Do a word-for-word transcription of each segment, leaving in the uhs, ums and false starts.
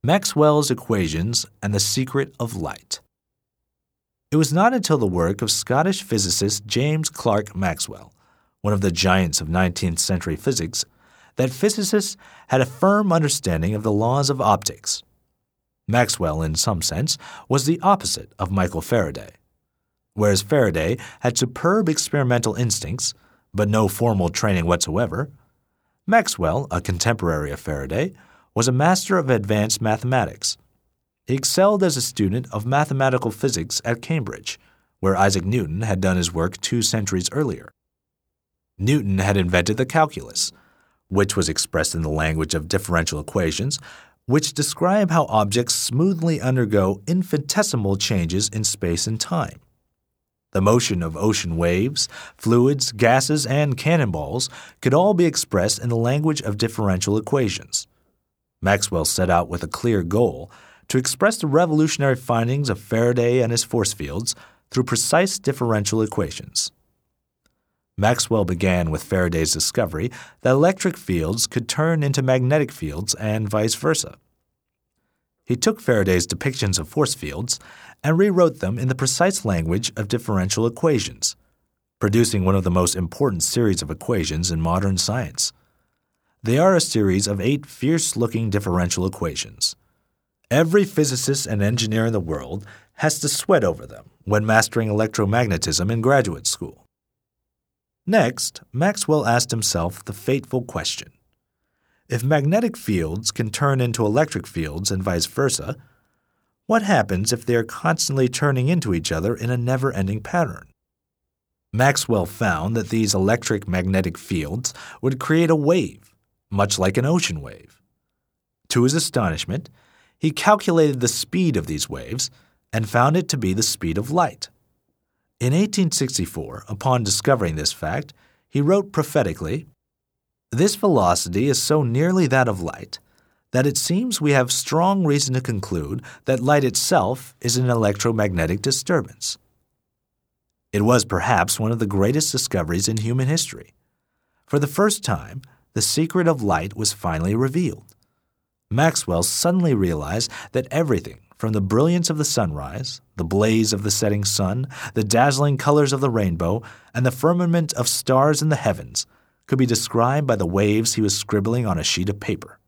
Maxwell's Equations and the Secret of Light. It was not until the work of Scottish physicist James Clerk Maxwell, one of the giants of nineteenth century physics, that physicists had a firm understanding of the laws of optics. Maxwell, in some sense, was the opposite of Michael Faraday. Whereas Faraday had superb experimental instincts, but no formal training whatsoever, Maxwell, a contemporary of Faraday, was a master of advanced mathematics. He excelled as a student of mathematical physics at Cambridge, where Isaac Newton had done his work two centuries earlier. Newton had invented the calculus, which was expressed in the language of differential equations, which describe how objects smoothly undergo infinitesimal changes in space and time. The motion of ocean waves, fluids, gases, and cannonballs could all be expressed in the language of differential equations. Maxwell set out with a clear goal to express the revolutionary findings of Faraday and his force fields through precise differential equations. Maxwell began with Faraday's discovery that electric fields could turn into magnetic fields and vice versa. He took Faraday's depictions of force fields and rewrote them in the precise language of differential equations, producing one of the most important series of equations in modern science. They are a series of eight fierce-looking differential equations. Every physicist and engineer in the world has to sweat over them when mastering electromagnetism in graduate school. Next, Maxwell asked himself the fateful question: if magnetic fields can turn into electric fields and vice versa, what happens if they are constantly turning into each other in a never-ending pattern? Maxwell found that these electric magnetic fields would create a wave, much like an ocean wave. To his astonishment, he calculated the speed of these waves and found it to be the speed of light. In eighteen sixty-four, upon discovering this fact, he wrote prophetically, "This velocity is so nearly that of light that it seems we have strong reason to conclude that light itself is an electromagnetic disturbance." It was perhaps one of the greatest discoveries in human history. For the first time, the secret of light was finally revealed. Maxwell suddenly realized that everything, from the brilliance of the sunrise, the blaze of the setting sun, the dazzling colors of the rainbow, and the firmament of stars in the heavens, could be described by the waves he was scribbling on a sheet of paper.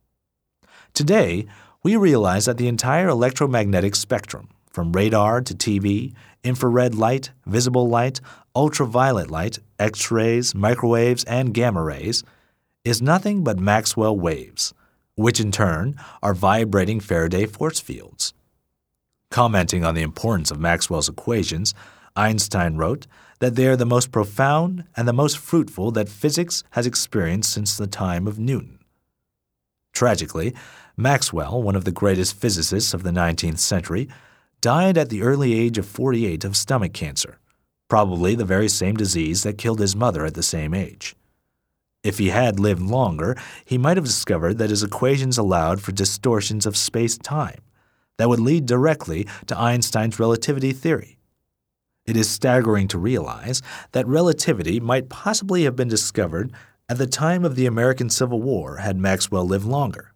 Today, we realize that the entire electromagnetic spectrum, from radar to T V, infrared light, visible light, ultraviolet light, X-rays, microwaves, and gamma rays, is nothing but Maxwell waves, which in turn are vibrating Faraday force fields. Commenting on the importance of Maxwell's equations, Einstein wrote that they are the most profound and the most fruitful that physics has experienced since the time of Newton. Tragically, Maxwell, one of the greatest physicists of the nineteenth century, died at the early age of forty-eight of stomach cancer, probably the very same disease that killed his mother at the same age. If he had lived longer, he might have discovered that his equations allowed for distortions of space-time that would lead directly to Einstein's relativity theory. It is staggering to realize that relativity might possibly have been discovered at the time of the American Civil War had Maxwell lived longer.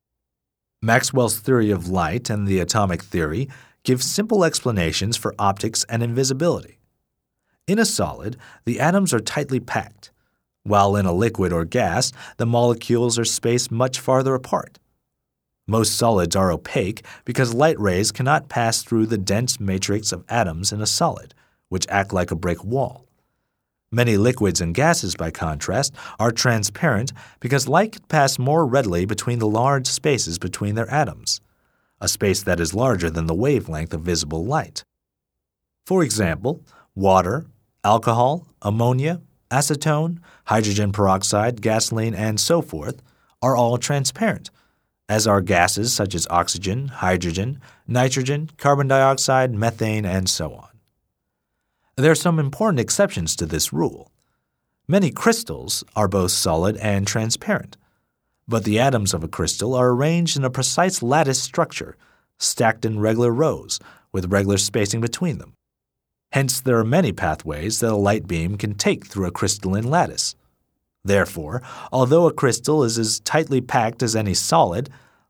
Maxwell's theory of light and the atomic theory give simple explanations for optics and invisibility. In a solid, the atoms are tightly packed, while in a liquid or gas, the molecules are spaced much farther apart. Most solids are opaque because light rays cannot pass through the dense matrix of atoms in a solid, which act like a brick wall. Many liquids and gases, by contrast, are transparent because light can pass more readily between the large spaces between their atoms, a space that is larger than the wavelength of visible light. For example, water, alcohol, ammonia, acetone, hydrogen peroxide, gasoline, and so forth are all transparent, as are gases such as oxygen, hydrogen, nitrogen, carbon dioxide, methane, and so on. There are some important exceptions to this rule. Many crystals are both solid and transparent, but the atoms of a crystal are arranged in a precise lattice structure, stacked in regular rows, with regular spacing between them. Hence, there are many pathways that a light beam can take through a crystalline lattice. Therefore, although a crystal is as tightly packed as any solid,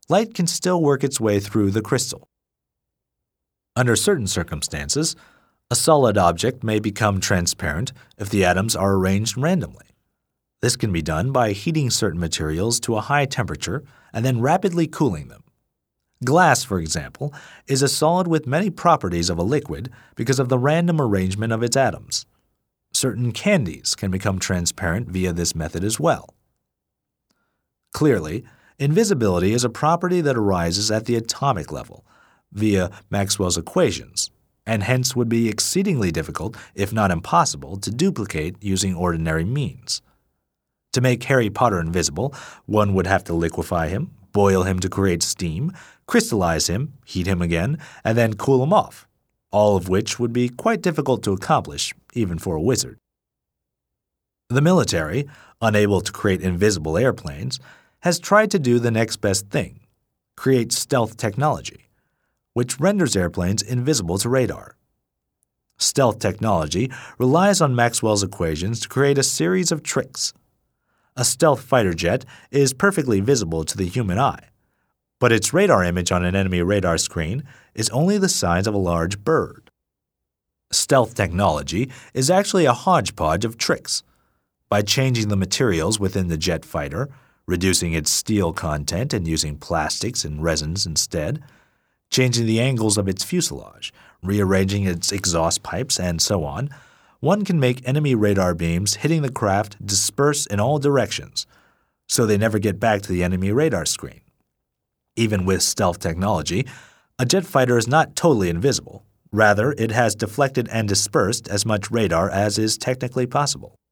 light can still work its way through the crystal. Under certain circumstances, a solid object may become transparent if the atoms are arranged randomly. This can be done by heating certain materials to a high temperature and then rapidly cooling them. Glass, for example, is a solid with many properties of a liquid because of the random arrangement of its atoms. Certain candies can become transparent via this method as well. Clearly, invisibility is a property that arises at the atomic level via Maxwell's equations, and hence would be exceedingly difficult, if not impossible, to duplicate using ordinary means. To make Harry Potter invisible, one would have to liquefy him, boil him to create steam, crystallize him, heat him again, and then cool him off, all of which would be quite difficult to accomplish, even for a wizard. The military, unable to create invisible airplanes, has tried to do the next best thing, create stealth technology, which renders airplanes invisible to radar. Stealth technology relies on Maxwell's equations to create a series of tricks. A stealth fighter jet is perfectly visible to the human eye, but its radar image on an enemy radar screen is only the size of a large bird. Stealth technology is actually a hodgepodge of tricks. By changing the materials within the jet fighter, reducing its steel content and using plastics and resins instead, changing the angles of its fuselage, rearranging its exhaust pipes, and so on, one can make enemy radar beams hitting the craft disperse in all directions, so they never get back to the enemy radar screen. Even with stealth technology, a jet fighter is not totally invisible. Rather, it has deflected and dispersed as much radar as is technically possible.